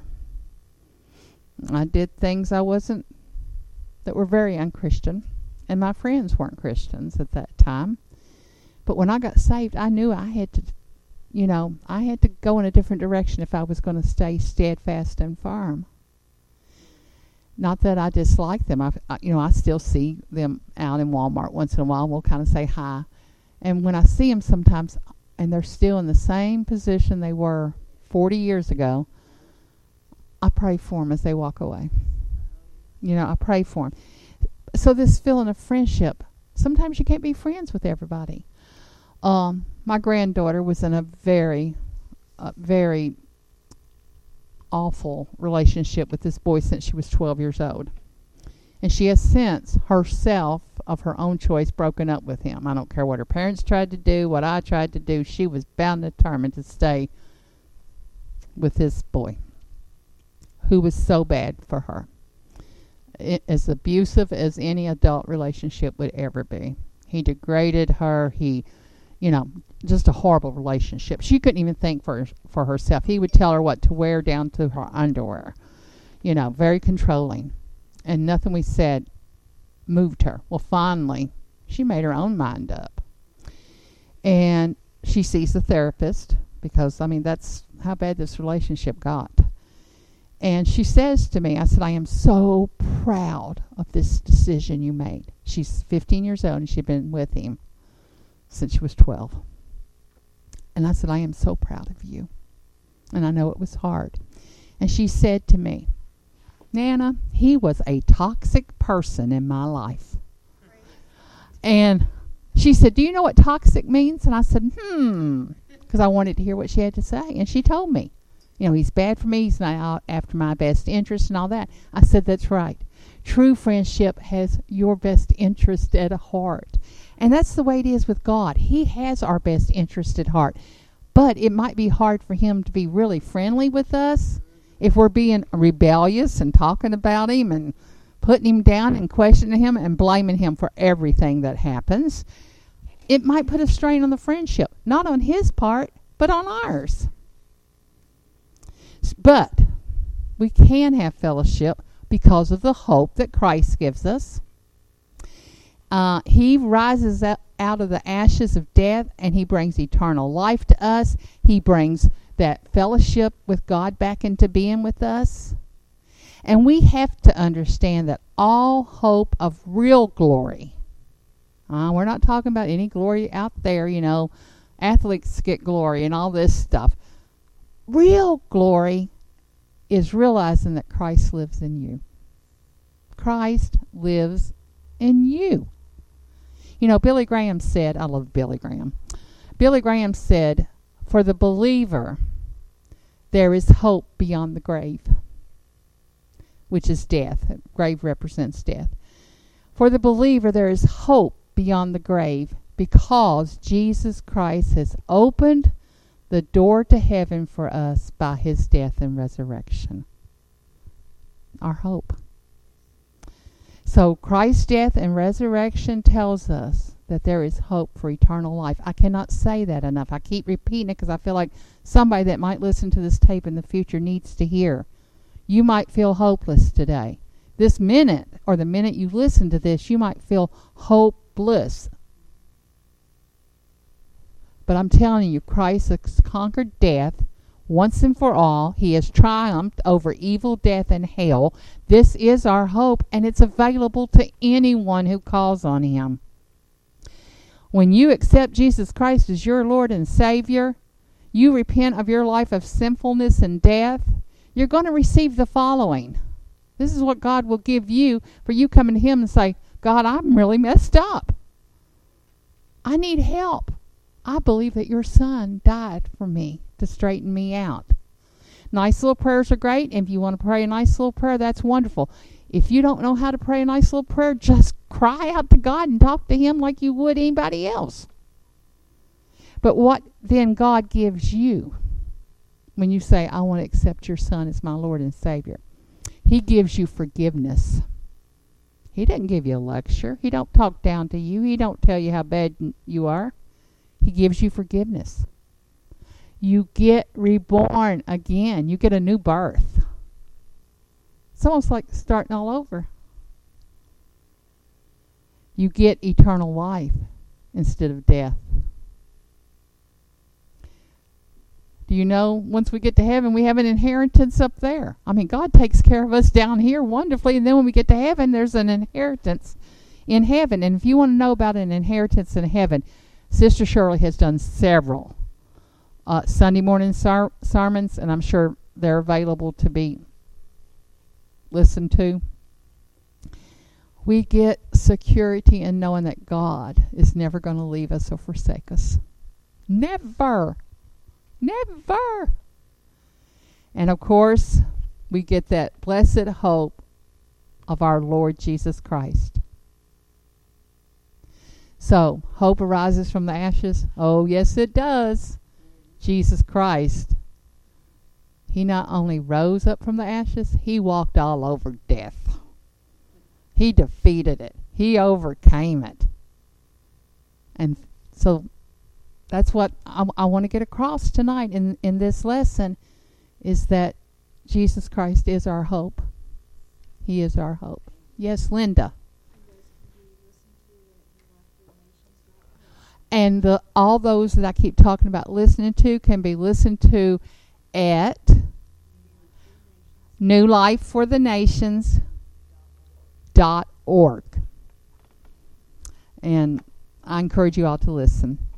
I did things I wasn't, that were very unchristian, and my friends weren't Christians at that time. But when I got saved, I knew I had to, you know, I had to go in a different direction if I was going to stay steadfast and firm. Not that I dislike them. I, I, you know, I still see them out in Walmart once in a while. We'll kind of say hi. And when I see them sometimes, and they're still in the same position they were forty years ago, I pray for them as they walk away. You know, I pray for them. So this feeling of friendship, sometimes you can't be friends with everybody. Um, my granddaughter was in a very, uh, very awful relationship with this boy since she was twelve years old. And she has since herself, of her own choice, broken up with him. I don't care what her parents tried to do, what I tried to do. She was bound and determined to stay with this boy, who was so bad for her. It, as abusive as any adult relationship would ever be. He degraded her. He, you know, just a horrible relationship. She couldn't even think for for herself. He would tell her what to wear down to her underwear. You know, very controlling. And nothing we said moved her. Well, finally, she made her own mind up. And she sees the therapist because, I mean, that's how bad this relationship got. And she says to me, I said, "I am so proud of this decision you made." She's fifteen years old and she'd been with him since she was twelve. And I said, "I am so proud of you. And I know it was hard." And she said to me, "Nana, he was a toxic person in my life." And she said, "Do you know what toxic means?" And I said, hmm, because I wanted to hear what she had to say. And she told me. You know, he's bad for me. He's not out after my best interest and all that. I said, that's right. True friendship has your best interest at heart. And that's the way it is with God. He has our best interest at heart. But it might be hard for him to be really friendly with us if we're being rebellious and talking about him and putting him down and questioning him and blaming him for everything that happens, it might put a strain on the friendship. Not on his part, but on ours. But we can have fellowship because of the hope that Christ gives us. Uh, he rises up out of the ashes of death, and he brings eternal life to us. He brings that fellowship with God back into being with us. And we have to understand that all hope of real glory, uh, we're not talking about any glory out there, you know, athletes get glory and all this stuff. Real glory is realizing that Christ lives in you. Christ lives in you. You know, Billy Graham said, I love Billy Graham. Billy Graham said, for the believer, there is hope beyond the grave, which is death. Grave represents death. For the believer, there is hope beyond the grave because Jesus Christ has opened the door to heaven for us by his death and resurrection. Our hope. So Christ's death and resurrection tells us that there is hope for eternal life. I cannot say that enough. I keep repeating it because I feel like somebody that might listen to this tape in the future needs to hear. You might feel hopeless today. This minute, or the minute you listen to this, you might feel hopeless. But I'm telling you, Christ has conquered death once and for all. He has triumphed over evil, death, and hell. This is our hope, and it's available to anyone who calls on him. When you accept Jesus Christ as your Lord and Savior, you repent of your life of sinfulness and death, you're going to receive the following. This is what God will give you for you coming to him and say, God, I'm really messed up. I need help. I believe that your son died for me to straighten me out. Nice little prayers are great. And if you want to pray a nice little prayer, that's wonderful. If you don't know how to pray a nice little prayer, just cry out to God and talk to him like you would anybody else. But what then God gives you when you say, I want to accept your son as my Lord and Savior? He gives you forgiveness. He doesn't give you a lecture. He don't talk down to you. He don't tell you how bad you are. He gives you forgiveness. You get reborn again. You get a new birth. It's almost like starting all over. You get eternal life instead of death. Do you know, once we get to heaven, we have an inheritance up there. I mean, God takes care of us down here wonderfully, and then when we get to heaven, there's an inheritance in heaven. And if you want to know about an inheritance in heaven, Sister Shirley has done several uh, Sunday morning sar- sermons, and I'm sure they're available to be listened to. We get security in knowing that God is never going to leave us or forsake us. Never. Never. And of course, we get that blessed hope of our Lord Jesus Christ. So, hope arises from the ashes? Oh, yes, it does. Jesus Christ. He not only rose up from the ashes, he walked all over death. He defeated it. He overcame it. And so, that's what I, I want to get across tonight in, in this lesson, is that Jesus Christ is our hope. He is our hope. Yes, Linda. And the, all those that I keep talking about listening to can be listened to at new life for the nations dot org. And I encourage you all to listen.